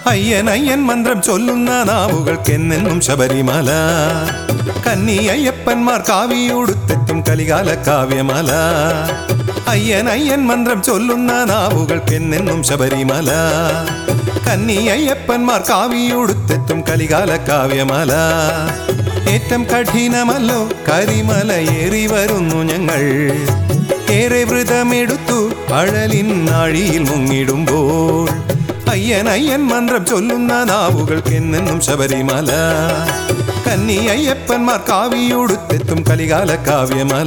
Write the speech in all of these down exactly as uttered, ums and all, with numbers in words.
അയ്യൻ അയ്യൻ മന്ത്രം ചൊല്ലുന്ന നാവുകൾക്കെന്നെന്നും ശബരിമല. കന്നി അയ്യപ്പന്മാർ കാവിയുടുത്തെത്തും കലികാല കാവ്യമല. അയ്യൻ അയ്യൻ മന്ത്രം ചൊല്ലുന്ന നാവുകൾക്കെന്നെന്നും ശബരിമല. കന്നി അയ്യപ്പന്മാർ കാവിയുടുത്തെത്തും കലികാല കാവ്യമല. ഏറ്റം കഠിനമല്ലോ കരിമല ഏറി വരുന്നു ഞങ്ങൾ. ഏറെ വ്രതമെടുത്തു അഴലിൻ നാഴിയിൽ മുങ്ങിടുമ്പോൾ. അയ്യൻ അയ്യൻ മന്ത്രം ചൊല്ലുന്ന നാവുകൾക്കെന്നെന്നും ശബരിമല. കന്നി അയ്യപ്പന്മാർ കാവിയുടുത്തെത്തും കലികാല കാവ്യമല.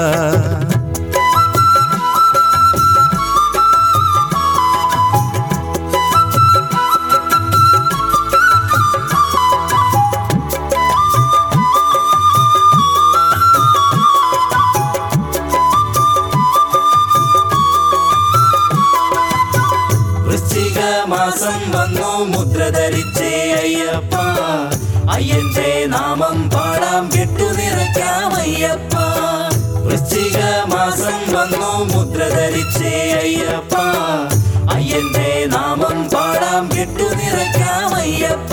മാസം വന്നു മുദ്ര ധരിച്ചേ അയ്യപ്പ. അയ്യന്റെ നാമം പാടാം കെട്ടു നിറയ്ക്കാം അയ്യപ്പ. വൃശ്ചിക മാസം വന്നു മുദ്ര ധരിച്ചേ അയ്യപ്പ. അയ്യന്റെ നാമം പാടാം കെട്ടു നിറയ്ക്കാം അയ്യപ്പ.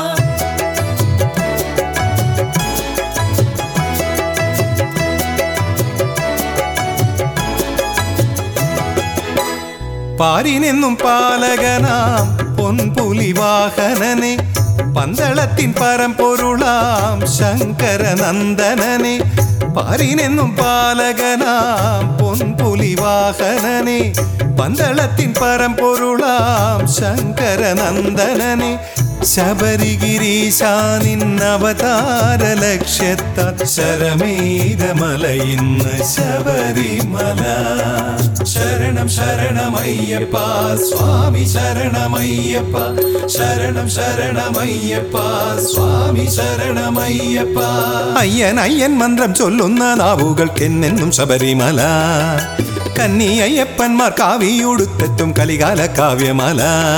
പാരിനെന്നും പാലകനാം പൊൻപുലി വാഹനനെ. പന്തളത്തിൻ പരമ്പൊരുളാം ശങ്കരനന്ദനനെ. പാരിനെന്നും പാലകനാം പൊൻപുലി വാഹനനെ. പന്തളത്തിൻ പരമ്പൊരുളാം ശങ്കരനന്ദനനെ. ശബരിഗിരീശാനിന്നവതാര ലക്ഷ്യത്താൽ ശരമേതമല ഇന്ന് ശബരിമല. ശരണം ശരണമയ്യപ്പ സ്വാമി ശരണമയ്യപ്പ. ശരണം ശരണമയ്യപ്പ സ്വാമി ശരണമയ്യപ്പ. അയ്യൻ അയ്യൻ മന്ത്രം ചൊല്ലുന്ന നാവുകൾക്കെന്നെന്നും ശബരിമല. കന്നി അയ്യപ്പന്മാർ കാവിയുടുത്തെത്തും കലികാല കാവ്യമല.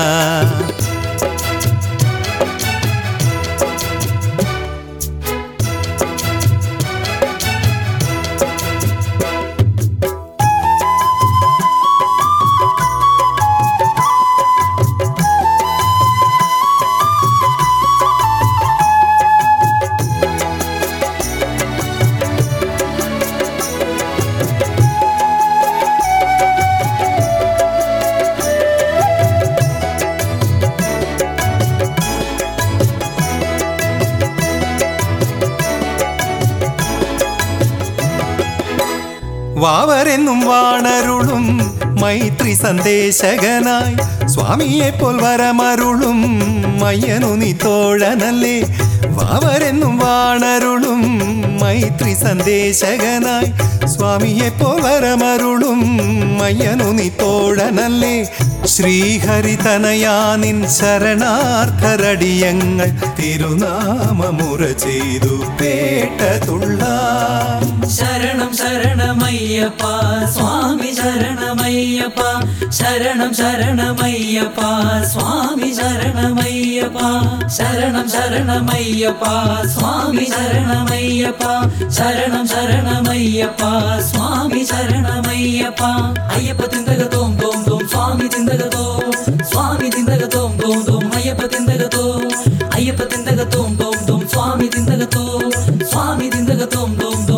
വാവരെന്നും വാണരുളും മൈത്രി സന്ദേശകനായി. സ്വാമിയെ പോൽ വരമരുളും മയ്യനു നീ തോഴനല്ലേ. വാവരെന്നും വാണരുളും മൈത്രി സന്ദേശകനായി. സ്വാമിയെ പോൽ വരമരുളും മയ്യനു നീ തോഴനല്ലേ. ശ്രീഹരിതനയാനിൻ ശരണാർത്ഥരടിയങ്ങൾ തിരുനാമമുറ ചെയ്തു പേട്ടതുള്ള. ശരണം ശരണമയ്യപ്പ സ്വാമി ശരണമയ്യപ്പ. ശരണം ശരണമയ്യപ്പ സ്വാമി ശരണമയ്യപ്പ. ശരണം ശരണമയ്യപ്പ സ്വാമി ശരണമയ്യപ്പ. ശരണം ശരണമയ്യപ്പ സ്വാമി ശരണമയ്യപ്പ. അയ്യപ്പ തിന്തകത്തോം തോം തോം സ്വാമി തിന്തകത്തോ. സ്വാമി തിന്തകത്തോം തോം തോം അയ്യപ്പ തിന്തകത്തോ. അയ്യപ്പ തിന്തകത്തോം തോം തോം സ്വാമി തിന്തകത്തോ. സ്വാമി തിന്തകത്തോം തോം തോം